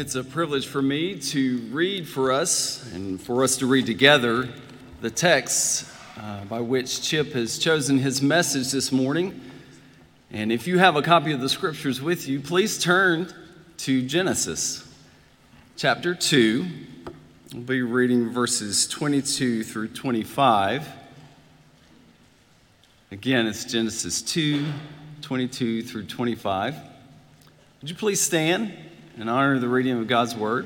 it's a privilege for me to read for us and for us to read together the text by which Chip has chosen his message this morning. And if you have a copy of the scriptures with you, please turn to Genesis chapter 2. We'll be reading verses 22 through 25. Again, it's Genesis 2, 22 through 25. Would you please stand and honor the reading of God's word?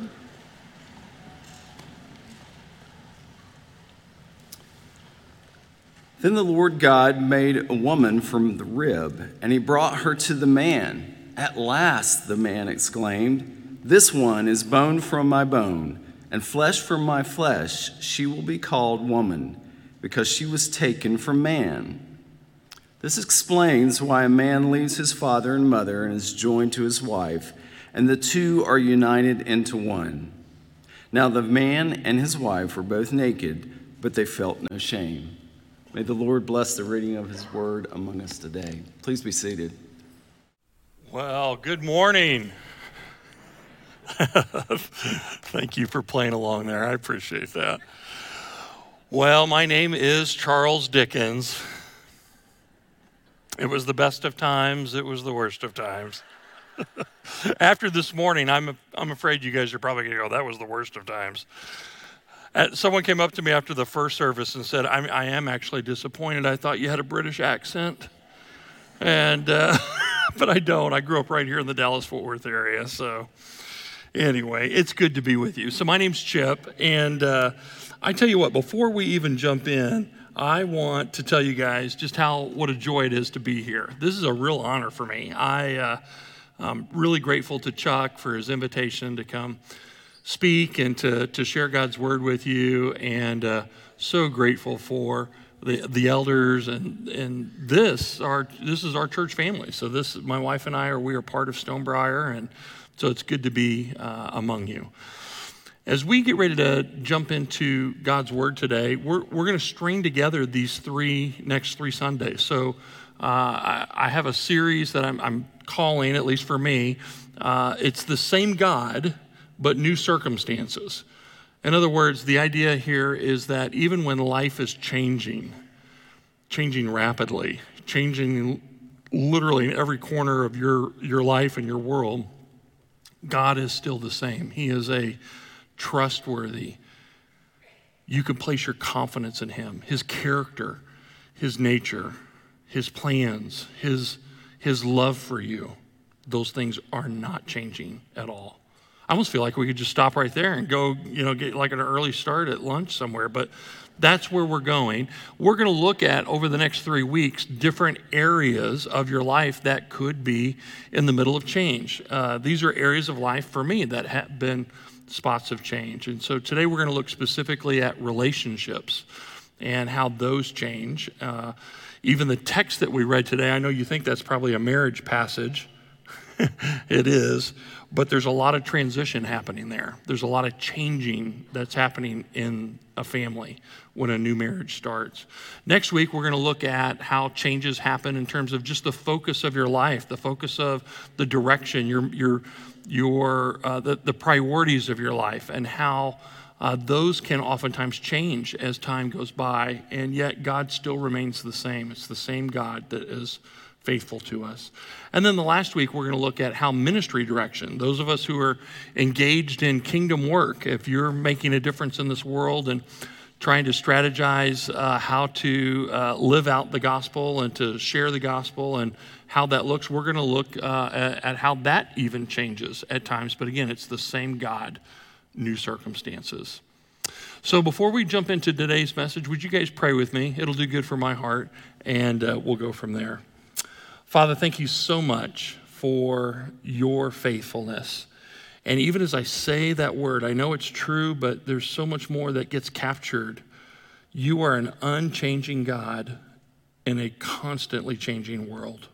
Then the Lord God made a woman from the rib, and he brought her to the man. At last, the man exclaimed, "This one is bone from my bone, and flesh from my flesh. She will be called woman, because she was taken from man." This explains why a man leaves his father and mother and is joined to his wife, and the two are united into one. Now the man and his wife were both naked, but they felt no shame. May the Lord bless the reading of his word among us today. Please be seated. Well, good morning. Thank you for playing along there. I appreciate that. Well, my name is Charles Dickens. It was the best of times. It was the worst of times. After this morning, I'm afraid you guys are probably going to go, that was the worst of times. Someone came up to me after the first service and said, I am actually disappointed. I thought you had a British accent. And but I don't. I grew up right here in the Dallas-Fort Worth area. So anyway, it's good to be with you. So my name's Chip. And I tell you what, before we even jump in, I want to tell you guys just what a joy it is to be here. This is a real honor for me. I'm really grateful to Chuck for his invitation to come speak and to share God's word with you, and so grateful for the elders and this is our church family. So my wife and we are part of Stonebriar, and so it's good to be among you. As we get ready to jump into God's Word today, we're going to string together these next three Sundays. So I have a series that I'm calling, at least for me, it's the same God, but new circumstances. In other words, the idea here is that even when life is changing rapidly, changing literally in every corner of your life and your world, God is still the same. He is trustworthy. You can place your confidence in him, his character, his nature, his plans, his love for you. Those things are not changing at all. I almost feel like we could just stop right there and go, get like an early start at lunch somewhere, but that's where we're going. We're going to look at, over the next 3 weeks, different areas of your life that could be in the middle of change. These are areas of life for me that have been spots of change. And so today we're going to look specifically at relationships and how those change. Even the text that we read today, I know you think that's probably a marriage passage. It is, but there's a lot of transition happening there. There's a lot of changing that's happening in a family when a new marriage starts. Next week, we're going to look at how changes happen in terms of just the focus of your life, the focus of the direction, the priorities of your life, and how those can oftentimes change as time goes by, and yet God still remains the same. It's the same God that is faithful to us. And then the last week, we're going to look at how ministry direction, those of us who are engaged in kingdom work, if you're making a difference in this world and trying to strategize how to live out the gospel and to share the gospel and how that looks, we're going to look at how that even changes at times. But again, it's the same God, new circumstances. So before we jump into today's message, would you guys pray with me? It'll do good for my heart, and we'll go from there. Father, thank you so much for your faithfulness. And even as I say that word, I know it's true, but there's so much more that gets captured. You are an unchanging God in a constantly changing world.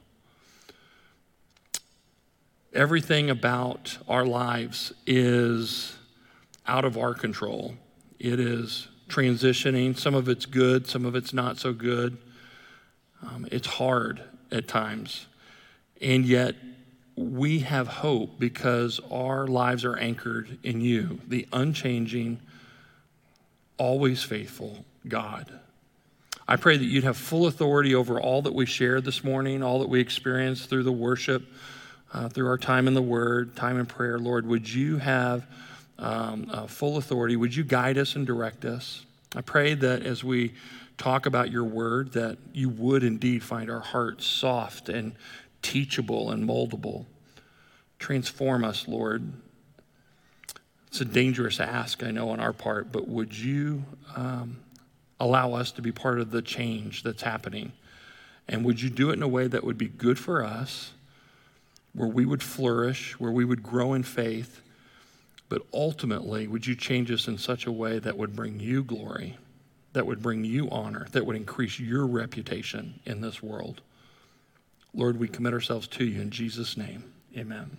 Everything about our lives is out of our control. It is transitioning. Some of it's good, some of it's not so good. It's hard at times. And yet we have hope because our lives are anchored in you, the unchanging, always faithful God. I pray that you'd have full authority over all that we shared this morning, all that we experienced through the worship, through our time in the Word, time in prayer. Lord, would you have full authority? Would you guide us and direct us? I pray that as we talk about your Word, that you would indeed find our hearts soft and teachable and moldable. Transform us, Lord. It's a dangerous ask, I know, on our part, but would you allow us to be part of the change that's happening? And would you do it in a way that would be good for us, where we would flourish, where we would grow in faith, but ultimately, would you change us in such a way that would bring you glory, that would bring you honor, that would increase your reputation in this world? Lord, we commit ourselves to you in Jesus' name. Amen.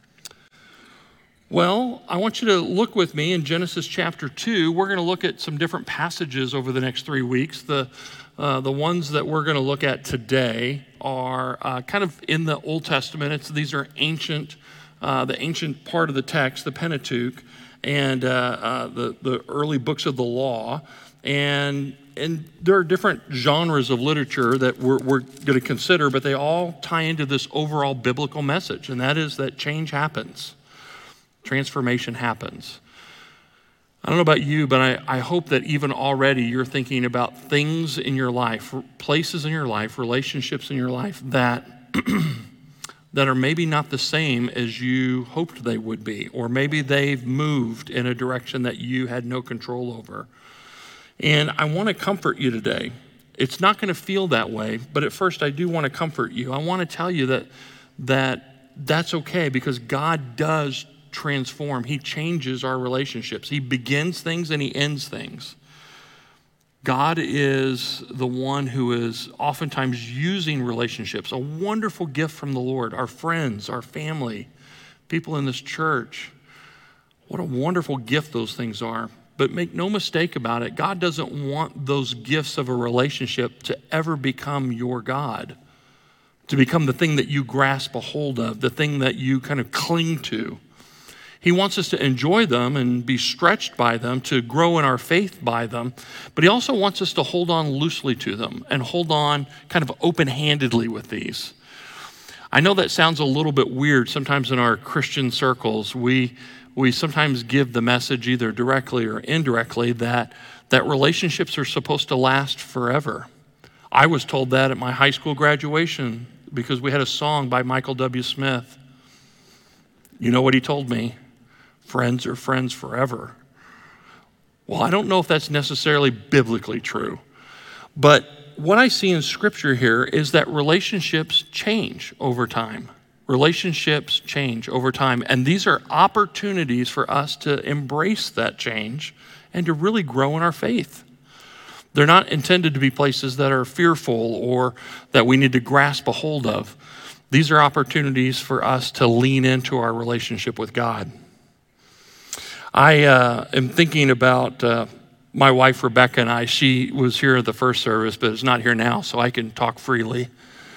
Well, I want you to look with me in Genesis chapter 2. We're going to look at some different passages over the next 3 weeks. The ones that we're going to look at today are kind of in the Old Testament. These are ancient, the ancient part of the text, the Pentateuch, and the early books of the law. And there are different genres of literature that we're going to consider, but they all tie into this overall biblical message, and that is that change happens. Transformation happens. I don't know about you, but I hope that even already you're thinking about things in your life, places in your life, relationships in your life that that are maybe not the same as you hoped they would be, or maybe they've moved in a direction that you had no control over. And I want to comfort you today. It's not going to feel that way, but at first I do want to comfort you. I want to tell you that's okay, because God does transform. He changes our relationships. He begins things and he ends things. God is the one who is oftentimes using relationships, a wonderful gift from the Lord, our friends, our family, people in this church. What a wonderful gift those things are. But make no mistake about it, God doesn't want those gifts of a relationship to ever become your God, to become the thing that you grasp a hold of, the thing that you kind of cling to. He wants us to enjoy them and be stretched by them, to grow in our faith by them, but he also wants us to hold on loosely to them and hold on kind of open-handedly with these. I know that sounds a little bit weird. Sometimes in our Christian circles, we sometimes give the message either directly or indirectly that relationships are supposed to last forever. I was told that at my high school graduation because we had a song by Michael W. Smith. You know what he told me? Friends are friends forever. Well, I don't know if that's necessarily biblically true, but what I see in Scripture here is that relationships change over time. Relationships change over time, and these are opportunities for us to embrace that change and to really grow in our faith. They're not intended to be places that are fearful or that we need to grasp a hold of. These are opportunities for us to lean into our relationship with God. I am thinking about my wife, Rebecca, and I. She was here at the first service, but is not here now, so I can talk freely.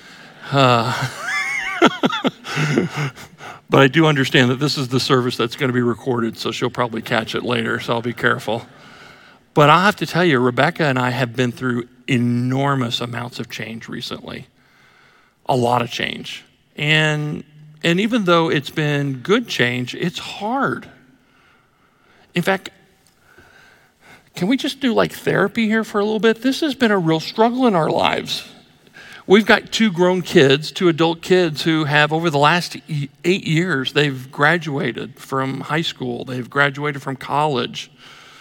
But I do understand that this is the service that's going to be recorded, so she'll probably catch it later, so I'll be careful. But I'll have to tell you, Rebecca and I have been through enormous amounts of change recently. A lot of change. And even though it's been good change, it's hard. In fact, can we just do like therapy here for a little bit? This has been a real struggle in our lives. We've got 2 grown kids, 2 adult kids who have, over the last 8 years, they've graduated from high school. They've graduated from college.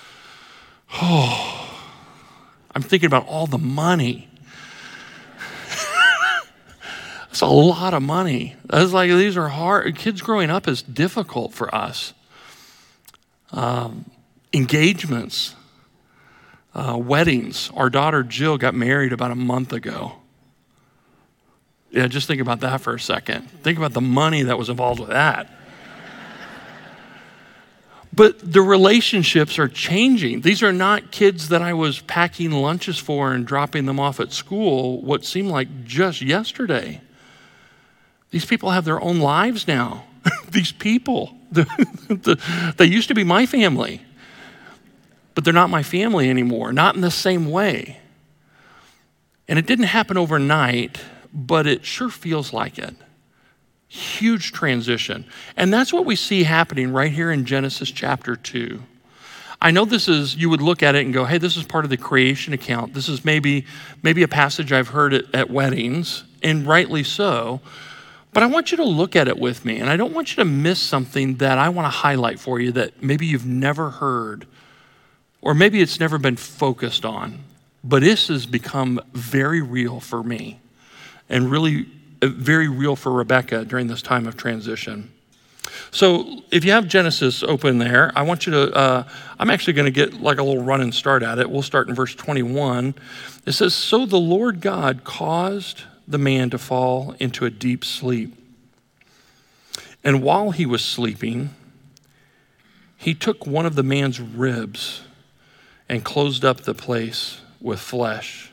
Oh, I'm thinking about all the money. It's a lot of money. That's like, these are hard. Kids growing up is difficult for us. Engagements, weddings. Our daughter Jill got married about a month ago. Yeah, just think about that for a second. Think about the money that was involved with that. But the relationships are changing. These are not kids that I was packing lunches for and dropping them off at school what seemed like just yesterday. These people have their own lives now. These people, they used to be my family, but they're not my family anymore, not in the same way. And it didn't happen overnight, but it sure feels like it. Huge transition. And that's what we see happening right here in Genesis chapter 2. I know this is, you would look at it and go, hey, this is part of the creation account. This is maybe a passage I've heard at weddings, and rightly so. But I want you to look at it with me, and I don't want you to miss something that I want to highlight for you that maybe you've never heard, or maybe it's never been focused on. But this has become very real for me, and really very real for Rebecca during this time of transition. So if you have Genesis open there, I want you to, I'm actually going to get like a little running start at it. We'll start in verse 21. It says, so the Lord God caused the man to fall into a deep sleep. And while he was sleeping, he took one of the man's ribs and closed up the place with flesh.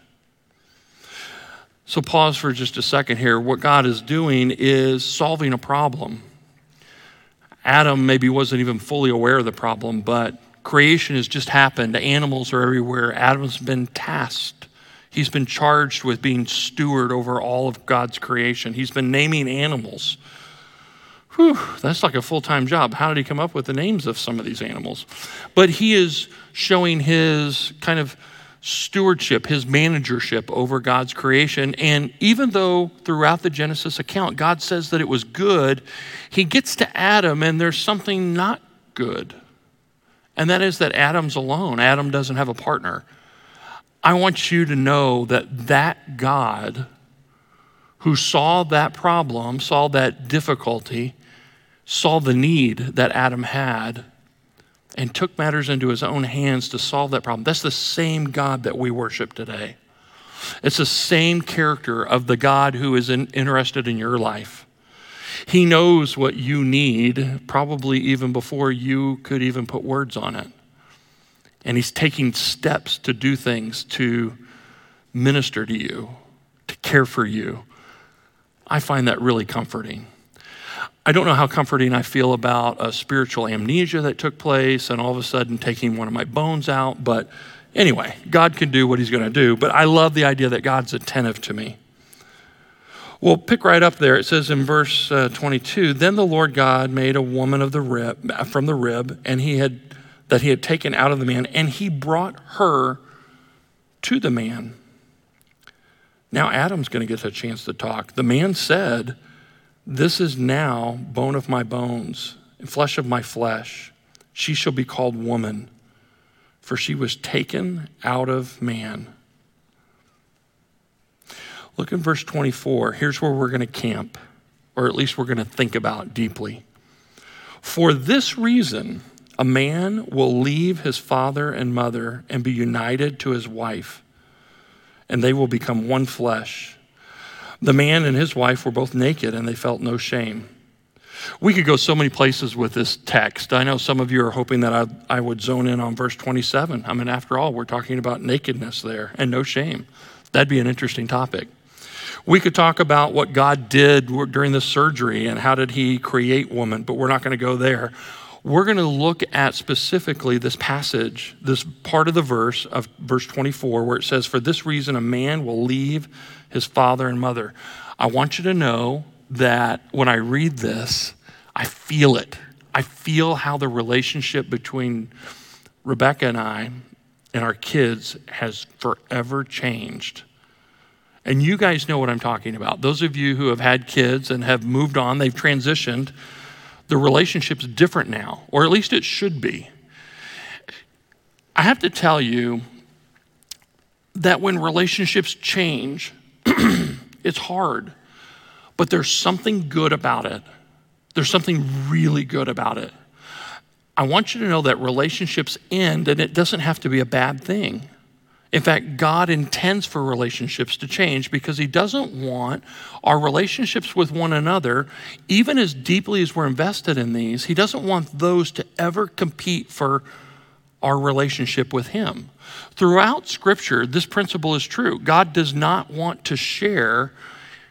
So pause for just a second here. What God is doing is solving a problem. Adam maybe wasn't even fully aware of the problem, but creation has just happened. Animals are everywhere. Adam's been tasked. He's been charged with being steward over all of God's creation. He's been naming animals. Whew, that's like a full-time job. How did he come up with the names of some of these animals? But he is showing his kind of stewardship, his managership over God's creation. And even though throughout the Genesis account, God says that it was good, he gets to Adam and there's something not good. And that is that Adam's alone. Adam doesn't have a partner. I want you to know that God who saw that problem, saw that difficulty, saw the need that Adam had, and took matters into his own hands to solve that problem. That's the same God that we worship today. It's the same character of the God who is interested in your life. He knows what you need, probably even before you could even put words on it. And he's taking steps to do things to minister to you, to care for you. I find that really comforting. I don't know how comforting I feel about a spiritual amnesia that took place and all of a sudden taking one of my bones out. But anyway, God can do what he's going to do. But I love the idea that God's attentive to me. Well, pick right up there. It says in verse 22, then the Lord God made a woman from the rib and he had taken out of the man, and he brought her to the man. Now Adam's going to get a chance to talk. The man said, this is now bone of my bones and flesh of my flesh. She shall be called woman, for she was taken out of man. Look in verse 24. Here's where we're going to camp, or at least we're going to think about deeply. For this reason, a man will leave his father and mother and be united to his wife, and they will become one flesh. The man and his wife were both naked, and they felt no shame. We could go so many places with this text. I know some of you are hoping that I would zone in on verse 27. I mean, after all, we're talking about nakedness there and no shame. That'd be an interesting topic. We could talk about what God did during the surgery and how did he create woman, but we're not going to go there. We're going to look at specifically this passage, this part of the verse of verse 24, where it says, for this reason, a man will leave his father and mother. I want you to know that when I read this, I feel it. I feel how the relationship between Rebecca and I and our kids has forever changed. And you guys know what I'm talking about. Those of you who have had kids and have moved on, they've transitioned, the relationship's different now, or at least it should be. I have to tell you that when relationships change, it's hard, but there's something good about it. There's something really good about it. I want you to know that relationships end, and it doesn't have to be a bad thing. In fact, God intends for relationships to change because he doesn't want our relationships with one another, even as deeply as we're invested in these, he doesn't want those to ever compete for our relationship with him. Throughout Scripture, this principle is true. God does not want to share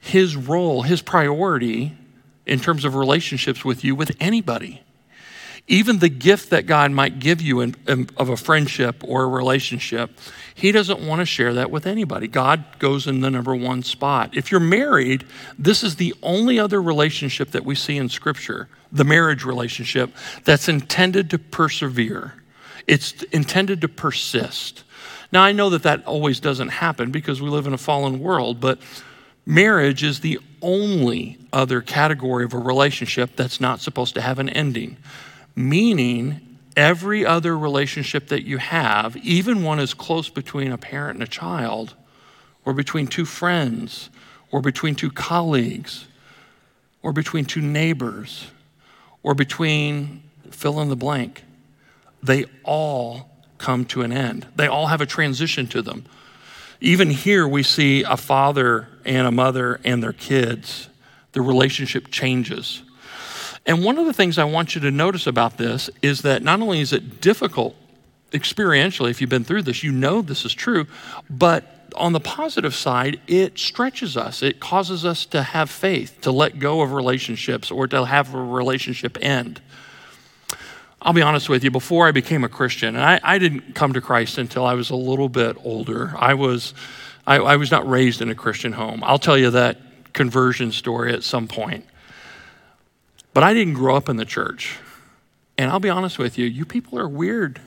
his role, his priority in terms of relationships with you, with anybody. Even the gift that God might give you of a friendship or a relationship, he doesn't want to share that with anybody. God goes in the number one spot. If you're married, this is the only other relationship that we see in Scripture, the marriage relationship, that's intended to persevere. It's intended to persist. Now, I know that that always doesn't happen because we live in a fallen world, but marriage is the only other category of a relationship that's not supposed to have an ending. Meaning, every other relationship that you have, even one as close between a parent and a child, or between two friends, or between two colleagues, or between two neighbors, or between fill in the blank, they all come to an end. They all have a transition to them. Even here we see a father and a mother and their kids. The relationship changes. And one of the things I want you to notice about this is that not only is it difficult experientially, if you've been through this, you know this is true, but on the positive side, it stretches us. It causes us to have faith, to let go of relationships or to have a relationship end. I'll be honest with you, before I became a Christian, and I didn't come to Christ until I was a little bit older. I was not raised in a Christian home. I'll tell you that conversion story at some point. But I didn't grow up in the church. And I'll be honest with you, you people are weird.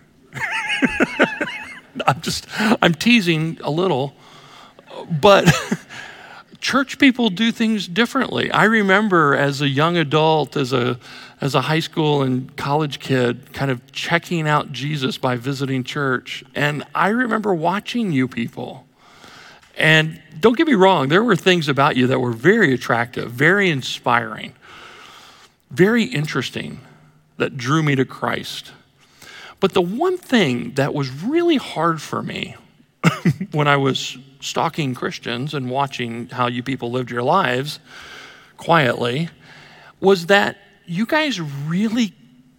I'm teasing a little, but church people do things differently. I remember as a young adult, as a high school and college kid, kind of checking out Jesus by visiting church. And I remember watching you people. And don't get me wrong, there were things about you that were very attractive, very inspiring, very interesting, that drew me to Christ. But the one thing that was really hard for me when I was stalking Christians and watching how you people lived your lives quietly was that you guys really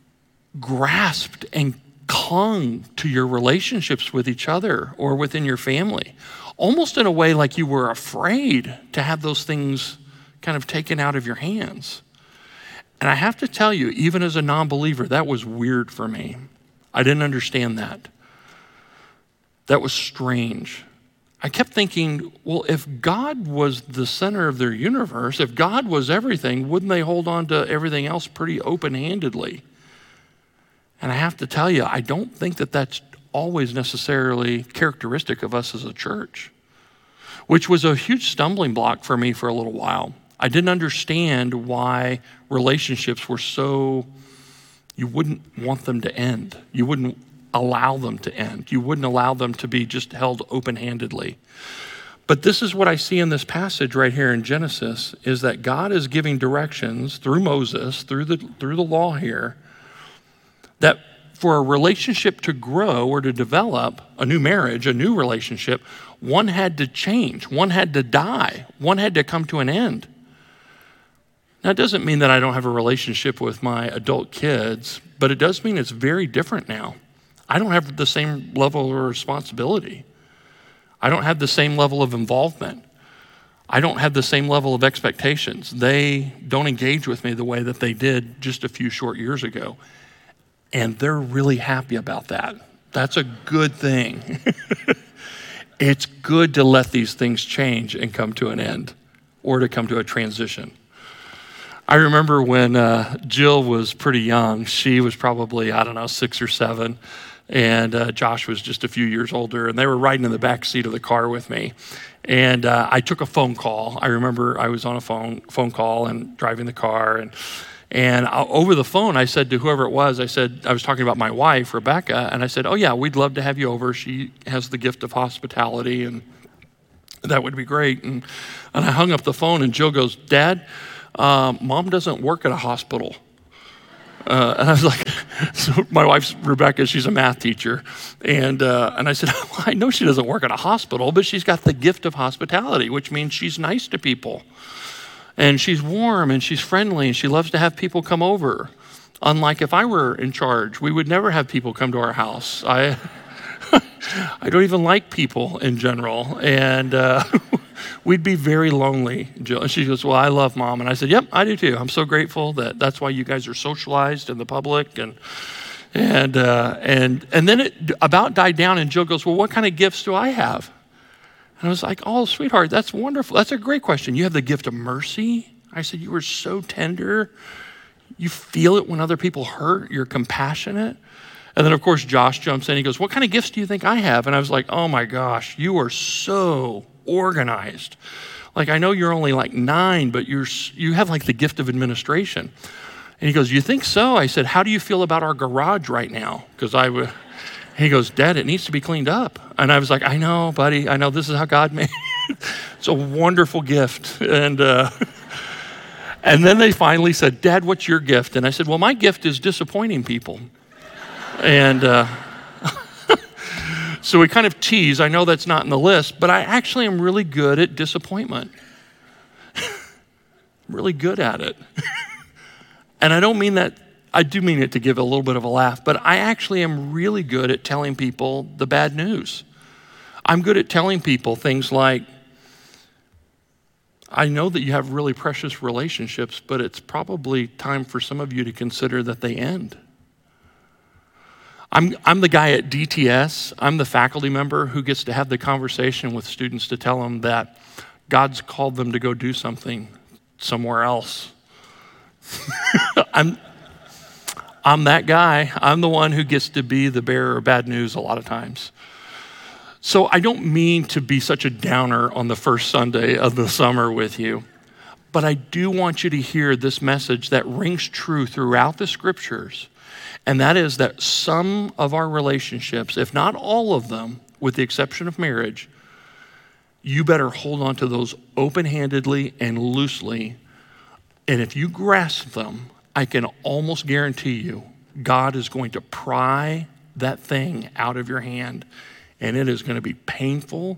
grasped and clung to your relationships with each other or within your family, almost in a way like you were afraid to have those things kind of taken out of your hands. And I have to tell you, even as a non-believer, that was weird for me. I didn't understand that. That was strange. I kept thinking, well, if God was the center of their universe, if God was everything, wouldn't they hold on to everything else pretty open-handedly? And I have to tell you, I don't think that that's always necessarily characteristic of us as a church, which was a huge stumbling block for me for a little while. I didn't understand why relationships were so, you wouldn't want them to end. You wouldn't allow them to end. You wouldn't allow them to be just held open-handedly. But this is what I see in this passage right here in Genesis, is that God is giving directions through Moses, through the law here, that for a relationship to grow or to develop, a new marriage, a new relationship, one had to change, one had to die, one had to come to an end. Now, it doesn't mean that I don't have a relationship with my adult kids, but it does mean it's very different now. I don't have the same level of responsibility. I don't have the same level of involvement. I don't have the same level of expectations. They don't engage with me the way that they did just a few short years ago. And they're really happy about that. That's a good thing. It's good to let these things change and come to an end or to come to a transition. I remember when Jill was pretty young. She was probably, 6 or 7, and Josh was just a few years older, and they were riding in the back seat of the car with me. And I took a phone call. I remember I was on a phone call and driving the car, and over the phone, I said to whoever it was, I was talking about my wife, Rebecca, and I said, oh yeah, we'd love to have you over. She has the gift of hospitality, and that would be great. And I hung up the phone, and Jill goes, Dad, Mom doesn't work at a hospital. And I was like, so my wife's Rebecca, she's a math teacher. And I said, well, I know she doesn't work at a hospital, but she's got the gift of hospitality, which means she's nice to people. And she's warm and she's friendly and she loves to have people come over. Unlike if I were in charge, we would never have people come to our house. I don't even like people in general. And we'd be very lonely, Jill. And she goes, well, I love Mom. And I said, yep, I do too. I'm so grateful that's why you guys are socialized in the public. And then it about died down, and Jill goes, well, what kind of gifts do I have? And I was like, oh, sweetheart, that's wonderful. That's a great question. You have the gift of mercy. I said, you are so tender. You feel it when other people hurt. You're compassionate. And then, of course, Josh jumps in. He goes, what kind of gifts do you think I have? And I was like, oh, my gosh, you are so organized. Like, I know you're only like 9, but you have like the gift of administration. And he goes, you think so? I said, how do you feel about our garage right now? Because he goes, Dad, it needs to be cleaned up. And I was like, I know, buddy. I know this is how God made it. It's a wonderful gift. And then they finally said, Dad, what's your gift? And I said, well, my gift is disappointing people. And so we kind of tease. I know that's not in the list, but I actually am really good at disappointment. Really good at it. And I don't mean that, I do mean it to give a little bit of a laugh, but I actually am really good at telling people the bad news. I'm good at telling people things like, I know that you have really precious relationships, but it's probably time for some of you to consider that they end. I'm the guy at DTS, I'm the faculty member who gets to have the conversation with students to tell them that God's called them to go do something somewhere else. I'm that guy. I'm the one who gets to be the bearer of bad news a lot of times. So I don't mean to be such a downer on the first Sunday of the summer with you, but I do want you to hear this message that rings true throughout the scriptures. And that is that some of our relationships, if not all of them, with the exception of marriage, you better hold on to those open-handedly and loosely. And if you grasp them, I can almost guarantee you, God is going to pry that thing out of your hand, and it is going to be painful,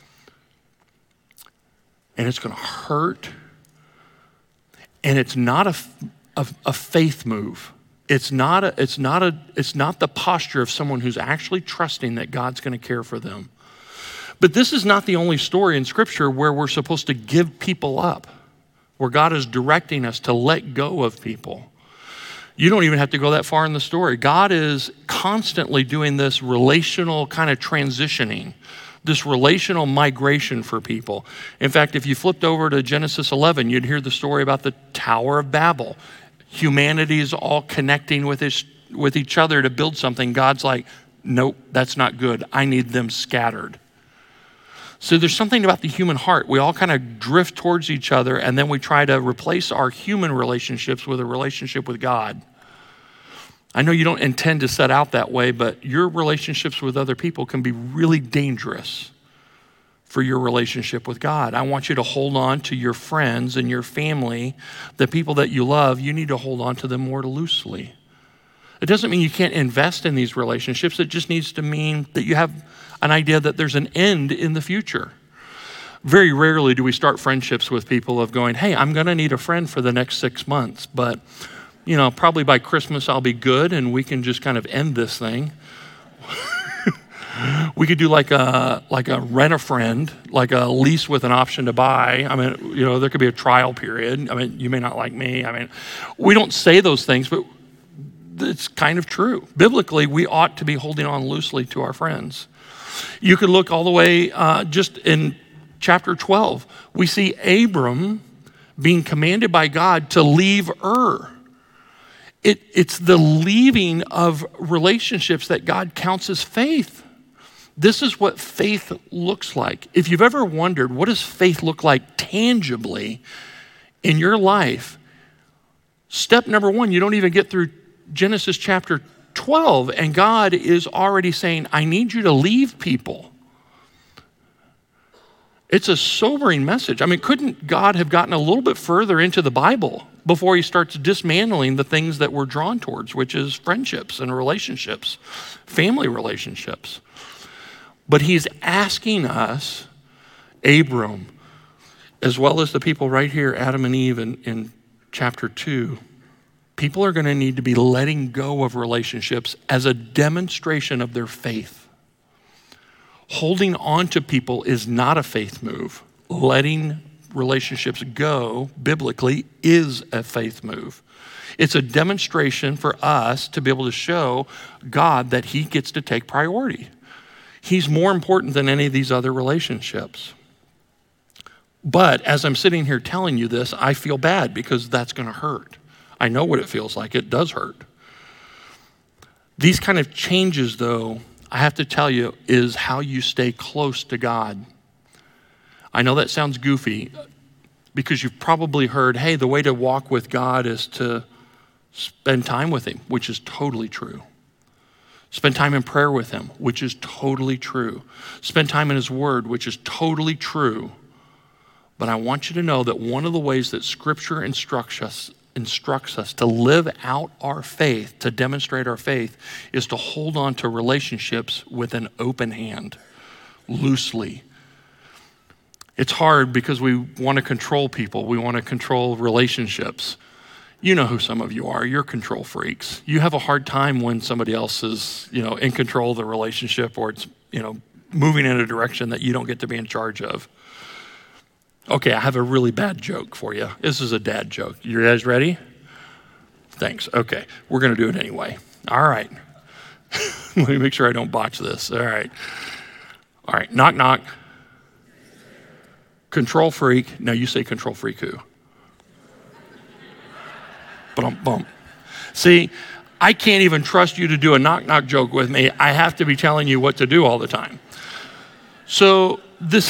and it's going to hurt, and it's not a faith move. It's not the posture of someone who's actually trusting that God's going to care for them. But this is not the only story in Scripture where we're supposed to give people up, where God is directing us to let go of people. You don't even have to go that far in the story. God is constantly doing this relational kind of transitioning, this relational migration for people. In fact, if you flipped over to Genesis 11, you'd hear the story about the Tower of Babel. Humanity is all connecting with each other to build something. God's like, nope, that's not good. I need them scattered. So there's something about the human heart. We all kind of drift towards each other, and then we try to replace our human relationships with a relationship with God. I know you don't intend to set out that way, but your relationships with other people can be really dangerous for your relationship with God. I want you to hold on to your friends and your family, the people that you love. You need to hold on to them more loosely. It doesn't mean you can't invest in these relationships. It just needs to mean that you have an idea that there's an end in the future. Very rarely do we start friendships with people of going, hey, I'm going to need a friend for the next 6 months, but probably by Christmas I'll be good and we can just kind of end this thing. We could do like a rent a friend, like a lease with an option to buy. I mean, there could be a trial period. I mean, you may not like me. I mean, we don't say those things, but it's kind of true. Biblically, we ought to be holding on loosely to our friends. You could look all the way just in chapter 12. We see Abram being commanded by God to leave Ur. It's the leaving of relationships that God counts as faith. This is what faith looks like. If you've ever wondered, what does faith look like tangibly in your life? Step number 1, you don't even get through Genesis chapter 12, and God is already saying, I need you to leave people. It's a sobering message. I mean, couldn't God have gotten a little bit further into the Bible before he starts dismantling the things that we're drawn towards, which is friendships and relationships, family relationships? But he's asking us, Abram, as well as the people right here, Adam and Eve in chapter 2, people are going to need to be letting go of relationships as a demonstration of their faith. Holding on to people is not a faith move. letting relationships go biblically is a faith move. It's a demonstration for us to be able to show God that he gets to take priority. He's more important than any of these other relationships. But as I'm sitting here telling you this, I feel bad because that's going to hurt. I know what it feels like. It does hurt. These kind of changes, though, I have to tell you, is how you stay close to God. I know that sounds goofy because you've probably heard, hey, the way to walk with God is to spend time with him, which is totally true. Spend time in prayer with him, which is totally true. Spend time in his word, which is totally true. But I want you to know that one of the ways that Scripture instructs us to live out our faith, to demonstrate our faith, is to hold on to relationships with an open hand, loosely. It's hard because we want to control people. We want to control relationships. You know who some of you are. You're control freaks. You have a hard time when somebody else is, in control of the relationship, or it's, moving in a direction that you don't get to be in charge of. Okay, I have a really bad joke for you. This is a dad joke. You guys ready? Thanks. Okay, we're going to do it anyway. All right. Let me make sure I don't botch this. All right. Knock, knock. Control freak. Now you say control freak who? Bump. See, I can't even trust you to do a knock, knock joke with me. I have to be telling you what to do all the time. So this,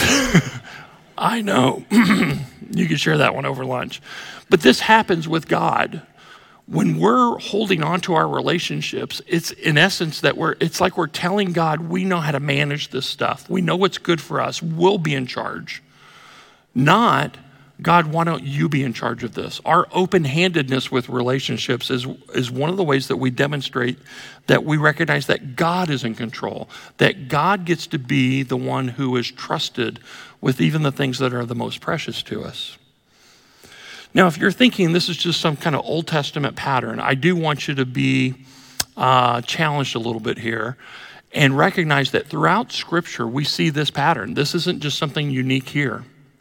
I know, you can share that one over lunch. But this happens with God. When we're holding on to our relationships, it's in essence that it's like we're telling God, we know how to manage this stuff. We know what's good for us. We'll be in charge. Not, God, why don't you be in charge of this? Our open-handedness with relationships is one of the ways that we demonstrate that we recognize that God is in control, that God gets to be the one who is trusted with even the things that are the most precious to us. Now, if you're thinking this is just some kind of Old Testament pattern, I do want you to be challenged a little bit here and recognize that throughout Scripture, we see this pattern. This isn't just something unique here.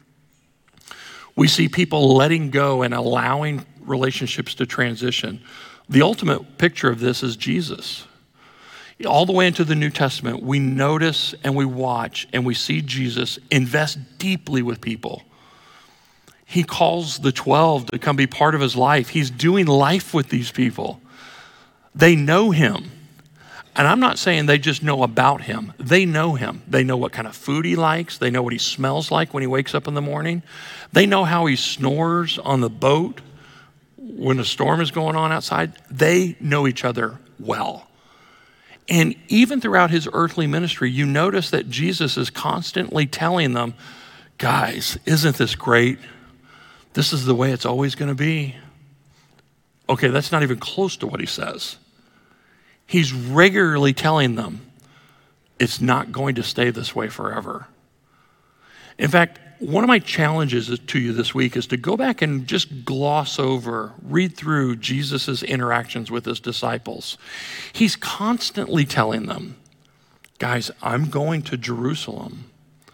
We see people letting go and allowing relationships to transition. The ultimate picture of this is Jesus. All the way into the New Testament, we notice and we watch and we see Jesus invest deeply with people. He calls the 12 to come be part of his life. He's doing life with these people. They know him. And I'm not saying they just know about him. They know him. They know what kind of food he likes. They know what he smells like when he wakes up in the morning. They know how he snores on the boat when a storm is going on outside. They know each other well. And even throughout his earthly ministry, you notice that Jesus is constantly telling them, guys, isn't this great? This is the way it's always going to be. Okay, that's not even close to what he says. He's regularly telling them it's not going to stay this way forever. In fact, one of my challenges to you this week is to go back and just gloss over, read through Jesus' interactions with his disciples. He's constantly telling them, guys, I'm going to Jerusalem.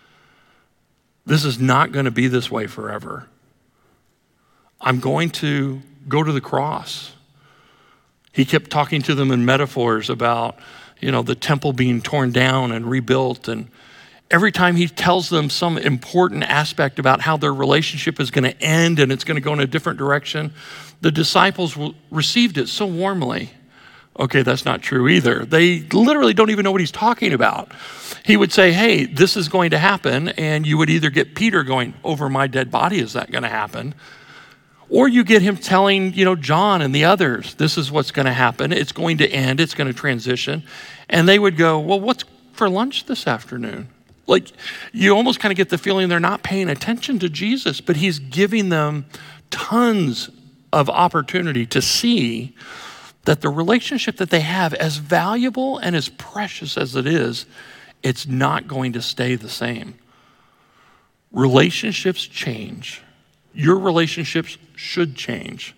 This is not going to be this way forever. I'm going to go to the cross. He kept talking to them in metaphors about, the temple being torn down and rebuilt. And every time he tells them some important aspect about how their relationship is going to end and it's going to go in a different direction, the disciples received it so warmly. Okay, that's not true either. They literally don't even know what he's talking about. He would say, hey, this is going to happen. And you would either get Peter going, over my dead body is that going to happen? Or you get him telling, John and the others, this is what's going to happen. It's going to end. It's going to transition. And they would go, well, what's for lunch this afternoon? Like, you almost kind of get the feeling they're not paying attention to Jesus, but he's giving them tons of opportunity to see that the relationship that they have, as valuable and as precious as it is, it's not going to stay the same. Relationships change. Your relationships should change.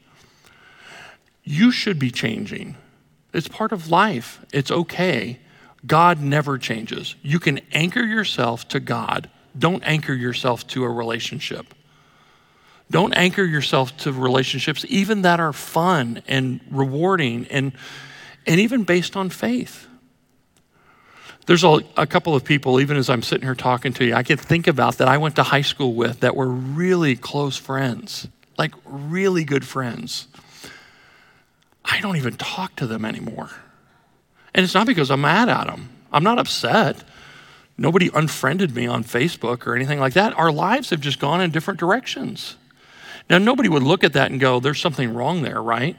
You should be changing. It's part of life. It's okay. God never changes. You can anchor yourself to God don't anchor yourself to a relationship. Don't anchor yourself to relationships even that are fun and rewarding and even based on faith. There's a couple of people, even as I'm sitting here talking to you, I can think about that I went to high school with that were really close friends, like really good friends. I don't even talk to them anymore. And it's not because I'm mad at them. I'm not upset. Nobody unfriended me on Facebook or anything like that. Our lives have just gone in different directions. Now, nobody would look at that and go, there's something wrong there, right?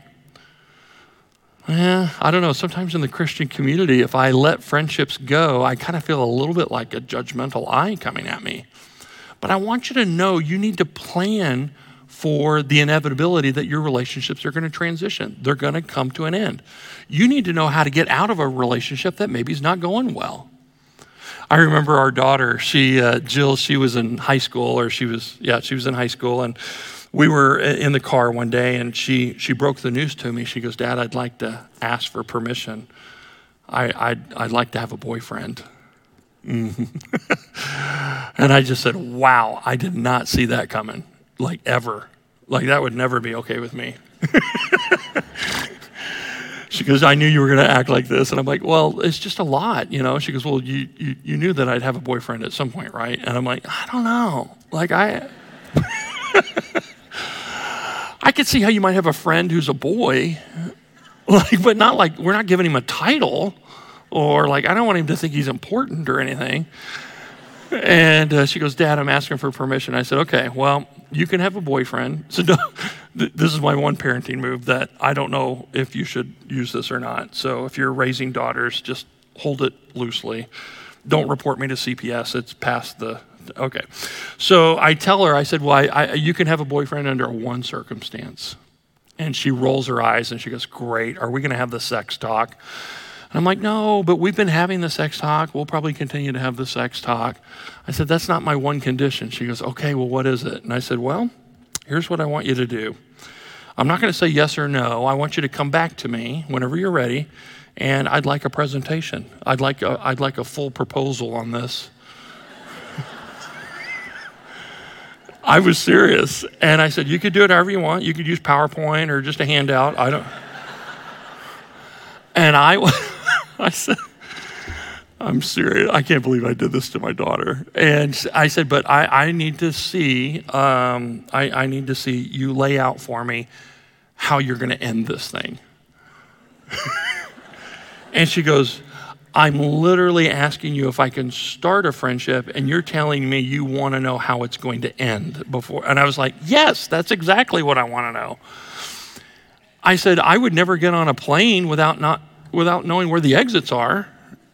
I don't know. Sometimes in the Christian community, if I let friendships go, I kind of feel a little bit like a judgmental eye coming at me. But I want you to know you need to plan for the inevitability that your relationships are going to transition. They're going to come to an end. You need to know how to get out of a relationship that maybe is not going well. I remember our daughter, Jill, she was in high school, she was in high school, and we were in the car one day, and she broke the news to me. She goes, Dad, I'd like to ask for permission. I'd like to have a boyfriend. Mm-hmm. And I just said, wow, I did not see that coming, like ever. Like that would never be okay with me. She goes, I knew you were going to act like this. And I'm like, well, it's just a lot, you know? She goes, well, you knew that I'd have a boyfriend at some point, right? And I'm like, I don't know. Like I could see how you might have a friend who's a boy, like, but not like, we're not giving him a title, or like, I don't want him to think he's important or anything. And she goes, Dad, I'm asking for permission. I said, okay, well, you can have a boyfriend. So this is my one parenting move that I don't know if you should use this or not. So if you're raising daughters, just hold it loosely. Don't report me to CPS. It's past the, okay. So I tell her, I said, well, you can have a boyfriend under one circumstance. And she rolls her eyes and she goes, great. Are we going to have the sex talk? And I'm like, no, but we've been having the sex talk. We'll probably continue to have the sex talk. I said, that's not my one condition. She goes, okay, well, what is it? And I said, well, here's what I want you to do. I'm not going to say yes or no. I want you to come back to me whenever you're ready, and I'd like a presentation. I'd like a full proposal on this. I was serious. And I said, you could do it however you want. You could use PowerPoint or just a handout. I don't. And I said, I'm serious. I can't believe I did this to my daughter. And I said, but I need to see, I need to see you lay out for me how you're going to end this thing. And she goes, I'm literally asking you if I can start a friendship, and you're telling me you want to know how it's going to end before. And I was like, yes, that's exactly what I want to know. I said, I would never get on a plane without knowing where the exits are.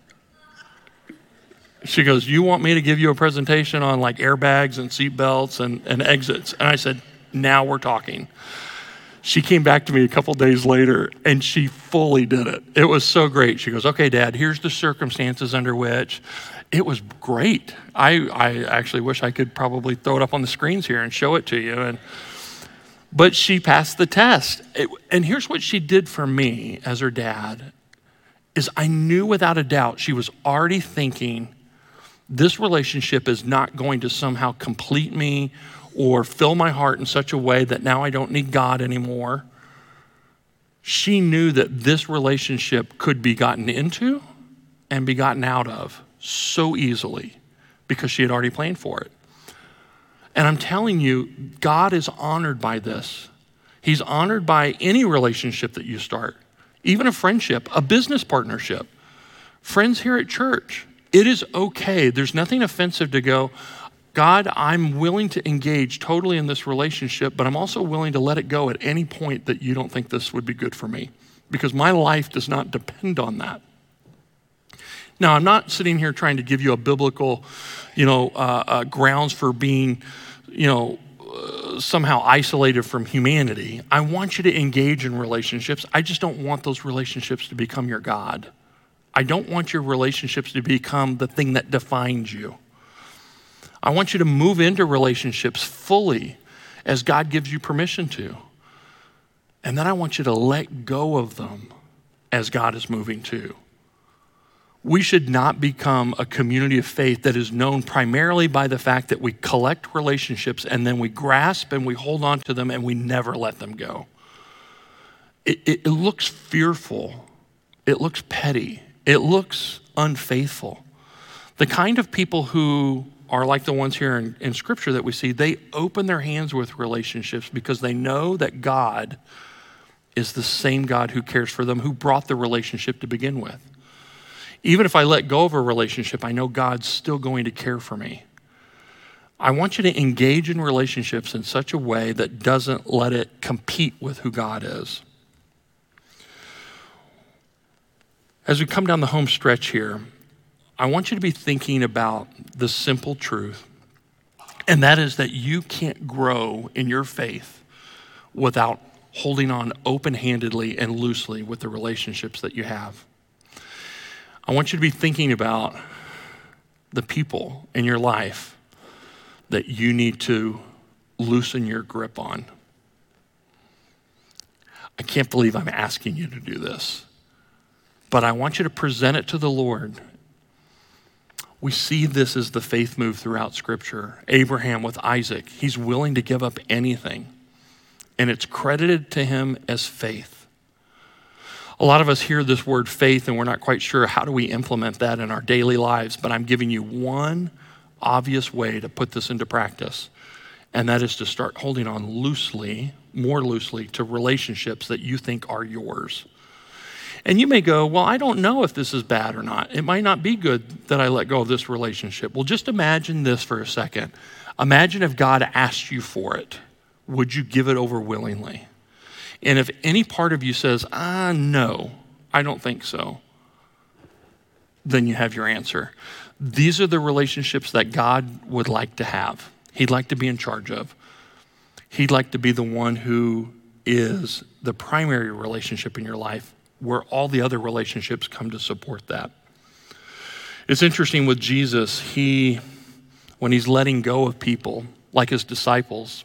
She goes, you want me to give you a presentation on like airbags and seat belts and exits? And I said, now we're talking. She came back to me a couple days later and she fully did it. It was so great. She goes, okay, Dad, here's the circumstances under which. It was great. I actually wish I could probably throw it up on the screens here and show it to you. But she passed the test. And here's what she did for me as her dad, is I knew without a doubt she was already thinking, this relationship is not going to somehow complete me or fill my heart in such a way that now I don't need God anymore. She knew that this relationship could be gotten into and be gotten out of so easily because she had already planned for it. And I'm telling you, God is honored by this. He's honored by any relationship that you start, even a friendship, a business partnership, friends here at church. It is okay. There's nothing offensive to go, God, I'm willing to engage totally in this relationship, but I'm also willing to let it go at any point that you don't think this would be good for me, because my life does not depend on that. Now, I'm not sitting here trying to give you a biblical, grounds for being, somehow isolated from humanity. I want you to engage in relationships. I just don't want those relationships to become your God. I don't want your relationships to become the thing that defines you. I want you to move into relationships fully as God gives you permission to. And then I want you to let go of them as God is moving too. We should not become a community of faith that is known primarily by the fact that we collect relationships and then we grasp and we hold on to them and we never let them go. It looks fearful. It looks petty. It looks unfaithful. The kind of people who are like the ones here in Scripture that we see, they open their hands with relationships because they know that God is the same God who cares for them, who brought the relationship to begin with. Even if I let go of a relationship, I know God's still going to care for me. I want you to engage in relationships in such a way that doesn't let it compete with who God is. As we come down the home stretch here, I want you to be thinking about the simple truth, and that is that you can't grow in your faith without holding on open-handedly and loosely with the relationships that you have. I want you to be thinking about the people in your life that you need to loosen your grip on. I can't believe I'm asking you to do this, but I want you to present it to the Lord. We see this as the faith move throughout Scripture. Abraham with Isaac, he's willing to give up anything, and it's credited to him as faith. A lot of us hear this word faith and we're not quite sure how do we implement that in our daily lives, but I'm giving you one obvious way to put this into practice, and that is to start holding on loosely, more loosely, to relationships that you think are yours. And you may go, well, I don't know if this is bad or not. It might not be good that I let go of this relationship. Well, just imagine this for a second. Imagine if God asked you for it. Would you give it over willingly? And if any part of you says, no, I don't think so, then you have your answer. These are the relationships that God would like to have. He'd like to be in charge of. He'd like to be the one who is the primary relationship in your life, where all the other relationships come to support that. It's interesting with Jesus, when he's letting go of people, like his disciples,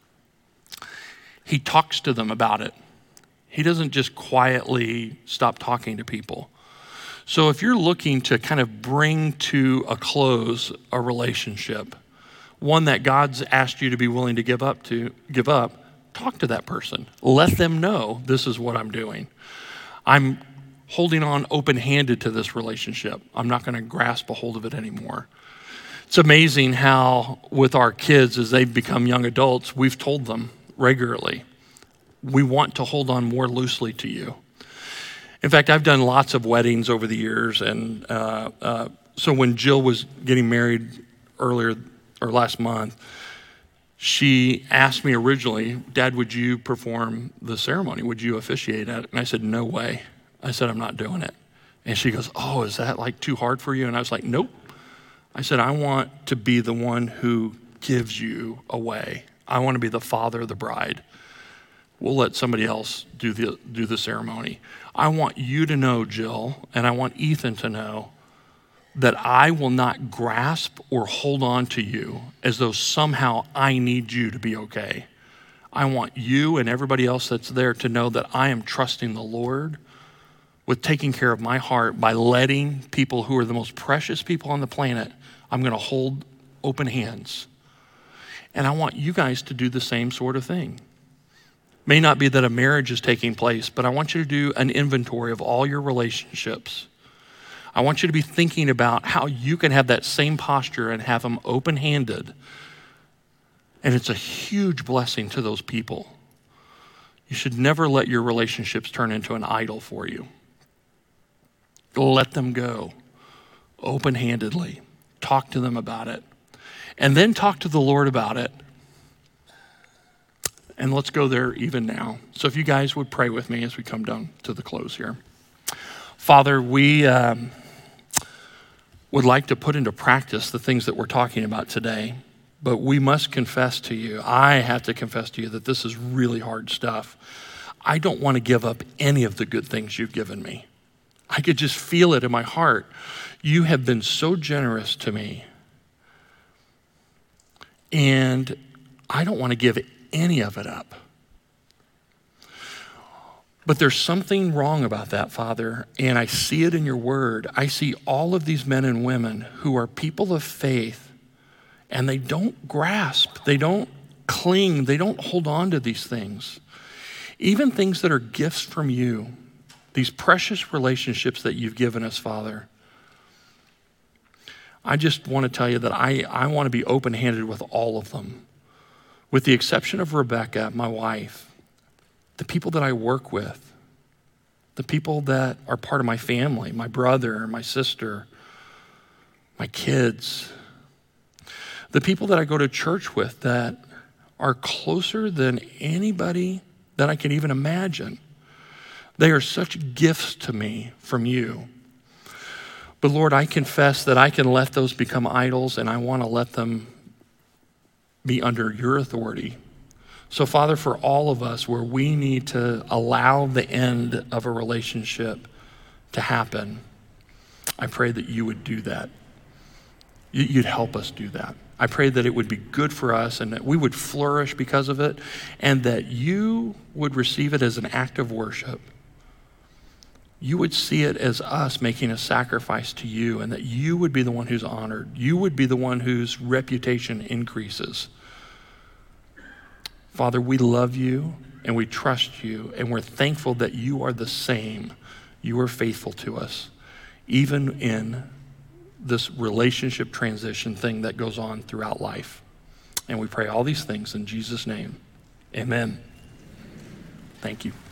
he talks to them about it. He doesn't just quietly stop talking to people. So if you're looking to kind of bring to a close a relationship, one that God's asked you to be willing to give up, talk to that person. Let them know this is what I'm doing. I'm holding on open-handed to this relationship. I'm not going to grasp a hold of it anymore. It's amazing how with our kids, as they've become young adults, we've told them regularly, we want to hold on more loosely to you. In fact, I've done lots of weddings over the years, and so when Jill was getting married last month, she asked me originally, Dad, would you perform the ceremony? Would you officiate at it? And I said, no way. I said, I'm not doing it. And she goes, oh, is that like too hard for you? And I was like, nope. I said, I want to be the one who gives you away. I want to be the father of the bride. We'll let somebody else do the ceremony. I want you to know, Jill, and I want Ethan to know that I will not grasp or hold on to you as though somehow I need you to be okay. I want you and everybody else that's there to know that I am trusting the Lord with taking care of my heart by letting people who are the most precious people on the planet, I'm going to hold open hands. And I want you guys to do the same sort of thing. May not be that a marriage is taking place, but I want you to do an inventory of all your relationships. I want you to be thinking about how you can have that same posture and have them open-handed. And it's a huge blessing to those people. You should never let your relationships turn into an idol for you. Let them go open-handedly. Talk to them about it. And then talk to the Lord about it. And let's go there even now. So if you guys would pray with me as we come down to the close here. Father, we would like to put into practice the things that we're talking about today, but we must confess to you, I have to confess to you that this is really hard stuff. I don't want to give up any of the good things you've given me. I could just feel it in my heart. You have been so generous to me, and I don't want to give any of it up. But there's something wrong about that, Father, and I see it in your word. I see all of these men and women who are people of faith, and they don't grasp, they don't cling, they don't hold on to these things. Even things that are gifts from you, these precious relationships that you've given us, Father. I just want to tell you that I want to be open-handed with all of them, with the exception of Rebecca, my wife, the people that I work with, the people that are part of my family, my brother, my sister, my kids, the people that I go to church with that are closer than anybody that I can even imagine. They are such gifts to me from you. But Lord, I confess that I can let those become idols, and I want to let them be under your authority. So Father, for all of us where we need to allow the end of a relationship to happen, I pray that you would do that. You'd help us do that. I pray that it would be good for us and that we would flourish because of it, and that you would receive it as an act of worship. You would see it as us making a sacrifice to you, and that you would be the one who's honored. You would be the one whose reputation increases. Father, we love you and we trust you, and we're thankful that you are the same. You are faithful to us, even in this relationship transition thing that goes on throughout life. And we pray all these things in Jesus' name. Amen. Thank you.